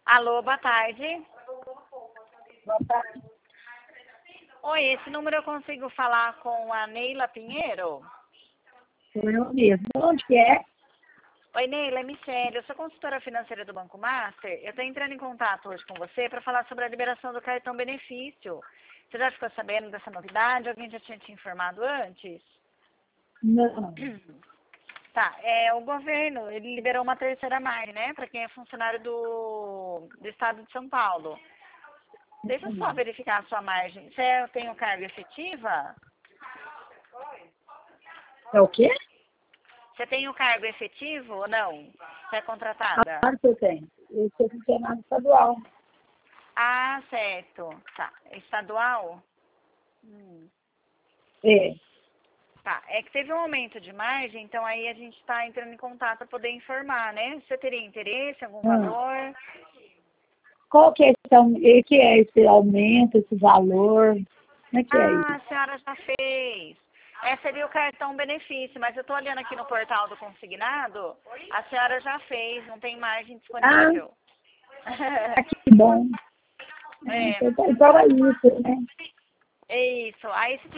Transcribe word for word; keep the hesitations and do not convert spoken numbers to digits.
Alô, boa tarde. Boa tarde. Oi, esse número eu consigo falar com a Neila Pinheiro? Sou eu mesmo. Onde que é? Oi, Neila, é Michele. Eu sou consultora financeira do Banco Master. Eu estou entrando em contato hoje com você para falar sobre a liberação do cartão benefício. Você já ficou sabendo dessa novidade? Alguém já tinha te informado antes? Não. Tá, é, o governo, ele liberou uma terceira margem, né, para quem é funcionário do, do estado de São Paulo. Deixa eu só verificar a sua margem. Você tem o cargo efetiva? É o quê? Você tem o cargo efetivo ou não? Você é contratada? Claro que eu tenho. Eu sou funcionário estadual. Ah, certo. Tá. Estadual? Hum. É. Tá. É que teve um aumento de margem, então aí a gente está entrando em contato para poder informar, né? Você teria interesse, algum Ah. valor? Qual que é, esse, aum- e que é esse aumento, esse valor? Como é que é Ah, isso? a senhora já fez. Esse seria o cartão benefício, mas eu estou olhando aqui no portal do consignado, a senhora já fez, não tem margem Ah, disponível. que bom. É, Então, então é isso, né? é isso. Aí se